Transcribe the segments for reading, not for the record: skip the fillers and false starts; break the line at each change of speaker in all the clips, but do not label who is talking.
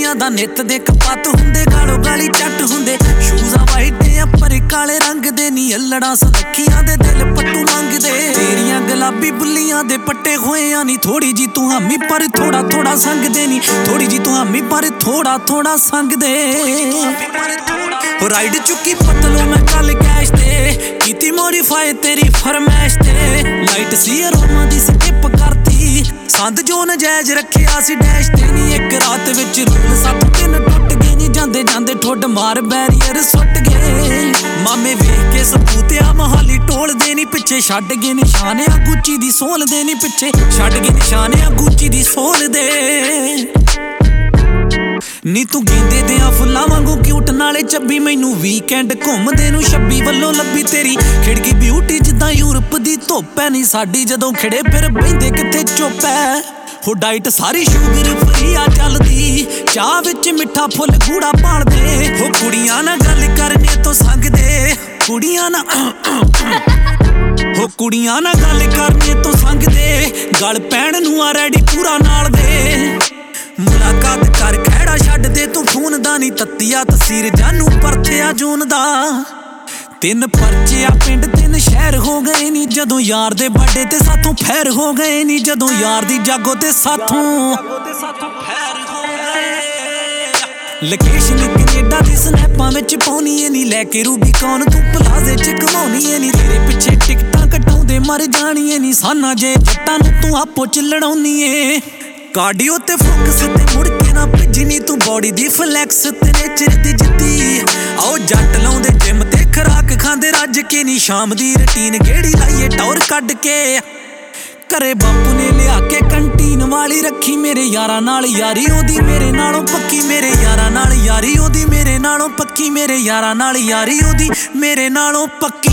ਕੁੜੀਆਂ ਦਾ ਨਿੱਤ ਦੇ ਕਪੱਤ ਹੁੰਦੇ, ਗਾਲੋ ਗਾਲੀ ਚੱਟ ਹੁੰਦੇ। ਸ਼ੂਜ਼ਾਂ ਵਾਈਟ ਆ ਪਰ ਕਾਲੇ ਰੰਗ ਦੇ ਨੀ, ਅਲੜਾਂ ਸਲੱਖੀਆਂ ਦੇ ਦਿਲ ਪੱਟੂ ਮੰਗਦੇ। ਤੇਰੀਆਂ ਗੁਲਾਬੀ ਬੁੱਲੀਆਂ ਦੇ ਪੱਟੇ ਹੋਏ ਆ ਨੀ, ਥੋੜੀ ਜੀ ਤੂੰ ਹਾਮੀ ਪਰ ਥੋੜਾ ਥੋੜਾ ਸੰਗਦੇ ਨੀ, ਥੋੜੀ ਜੀ ਤੂੰ ਹਾਮੀ ਪਰ ਥੋੜਾ ਥੋੜਾ ਸੰਗਦੇ। ਰਾਈਡ ਚੁੱਕੀ ਪਤਲੋ ਮੈਂ ਕੱਲ ਕੈਸ਼ ਤੇ, ਕੀਤੀ ਮੋਡੀਫਾਈ ਤੇਰੀ ਫਰਮੈਸ਼ ਤੇ। ਲਾਈਟ ਸੀ ਅਰੋਮਾ ਦੀ ਸਕਿਪ ਕਰਤੀ, ਸੰਦ ਜੋ ਨਜਾਇਜ਼ ਰੱਖਿਆ ਸੀ ਡੈਸ਼ ਤੇ ਨੀ। ਇੱਕ ਰਾਤ ਵਿੱਚ ਰੂਲ 7-3 ਟੁੱਟ ਗਏ ਨੀ, ਜਾਂਦੇ ਜਾਂਦੇ ਠੁੱਡ ਮਾਰ ਬੈਰੀਅਰ ਸੁੱਟ ਗਏ। ਮਾਮੇ ਵੇਖ ਕੇ ਸਬੂਤਿਆ ਮੋਹਾਲੀ ਟੋਲਦੇ ਨੀ, ਪਿੱਛੇ ਛੱਡ ਗਏ ਨਿਸ਼ਾਨ ਆ ਗੁੱਚੀ ਦੀ ਸੋਲ ਦੇ ਨੀ, ਪਿੱਛੇ ਛੱਡ ਗਏ ਨਿਸ਼ਾਨ ਆ ਗੁੱਚੀ ਦੀ ਸੋਲ ਦੇ। ਨੀ ਤੂੰ ਗੇਂਦੇ ਦਿਆਂ ਫੁੱਲਾਂ ਵਾਂਗੂ ਕਿਊਟ ਨਾਲੇ ਚੱਬੀ, ਮੈਨੂੰ ਵੀਕਐਂਡ ਘੁੰਮਦੇ ਨੂੰ 26 ਵੱਲੋਂ ਲੱਭੀ। ਤੇਰੀ ਖਿੜਕੀ ਬਿਊਟੀ ਜਿੱਦਾਂ ਯੂਰਪ ਦੀ ਧੁੱਪ ਐ ਨੀ, ਸਾਡੀ ਜਦੋਂ ਖਿੜੇ ਫਿਰ ਬਹਿੰਦੇ ਕਿੱਥੇ ਚੁੱਪ ਐ। ਹੋ ਡਾਈਟ ਸਾਰੀ ਸ਼ੂਗਰ ਫਰੀ ਆ ਚੱਲਦੀ, ਚਾਹ ਵਿੱਚ ਮਿੱਠਾ ਫੁੱਲ ਗੂੜਾ ਪਾਲਦੇ। ਹੋ ਕੁੜੀਆਂ ਨਾਲ ਗੱਲ ਕਰਨੇ ਤੋਂ ਸੰਗਦੇ, ਕੁੜੀਆਂ ਨਾਲ ਹੋ ਕੁੜੀਆਂ ਨਾਲ ਗੱਲ ਕਰਨੇ ਤੋਂ ਸੰਗਦੇ। ਗਲ ਪੈਣ ਨੂੰ ਆ ਰੈਡੀ ਪੂਰਾ ਨਾਲ ਦੇ। ਮੁਲਾਕਾਤ ਕਰ ਖਹਿੜਾ ਛੱਡ ਦੇ ਤੂੰ ਫੋਨ ਦਾ ਨੀ, ਤੱਤੀਆ ਤਸੀਰ ਜਾਨੂ ਪਰਥਿਆ ਜੂਨ ਦਾ। 3 ਪਰਚੇ ਆ ਪਿੰਡ 3 ਸ਼ਹਿਰ ਹੋ ਗਏ ਨੀ, ਜਦੋਂ ਯਾਰ ਦੇ ਬਰਥਡੇ ਤੇ ਸਾਥੋਂ ਫੈਰ ਹੋ ਗਏ ਨੀ, ਜਦੋਂ ਯਾਰ ਦੀ ਜਾਗੋ ਤੇ ਸਾਥੋਂ ਫੈਰ ਹੋ ਗਏ। ਲੋਕੇਸ਼ਨ ਕੈਨੇਡਾ ਦੀ ਸਨੈਪਾਂ ਵਿੱਚ ਪਾਉਣੀ ਏ ਨੀ, ਲੈ ਕੇ ਰੂਬੀ ਕੌਣ ਤੂੰ ਪਲਾਜ਼ੇ ਚ ਘਮਾਉਣੀ ਏ ਨੀ। ਤੇਰੇ ਪਿੱਛੇ ਟਿਕਟਾਂ ਕਟਾਉਂਦੇ ਮਰ ਜਾਣੀ ਏ ਨੀ, ਸਾਨਾ ਜੇ ਜੱਟਾਂ ਨੂੰ ਤੂੰ ਆਪੋ ਚ ਲੜਾਉਣੀ ਏ। ਕਾਰਡੀਓ ਤੇ ਫੋਕਸ ਤੇ ਮੁੜ ਕੇ ਨਾ ਭਿੱਜਣੀ, ਤੂੰ ਬੋਡੀ ਦੀ ਫਲੈਕਸ ਤੇ ਨੇਚਰ ਦੀ ਜਿੱਤੀ। ਆਓ ਜੱਟ ਲਾਉਂਦੇ ਜਿਮ ਤੇ ਖਰਾਕ ਖਾਂਦੇ ਰੱਜ ਕੇ ਨੀ, ਸ਼ਾਮ ਦੀ ਰੁਟੀਨ ਗੇੜੀ ਲਾਈਏ ਟੌਰ ਕੱਢ ਕੇ। ਘਰੇ ਬਾਪੂ ਨੇ ਲਿਆ ਕੇ ਕੰਟੀਨ ਵਾਲੀ ਰੱਖੀ, ਮੇਰੇ ਯਾਰਾਂ ਨਾਲ ਯਾਰੀ ਉਹਦੀ ਮੇਰੇ ਨਾਲੋਂ ਪੱਕੀ, ਮੇਰੇ ਯਾਰਾਂ ਨਾਲ ਯਾਰੀ ਉਹਦੀ ਮੇਰੇ ਨਾਲੋਂ ਪੱਕੀ, ਮੇਰੇ ਯਾਰਾਂ ਨਾਲ ਯਾਰੀ ਉਹਦੀ ਮੇਰੇ ਨਾਲੋਂ ਪੱਕੀ।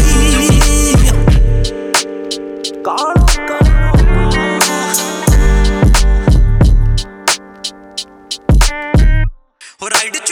ਰਾਈਡ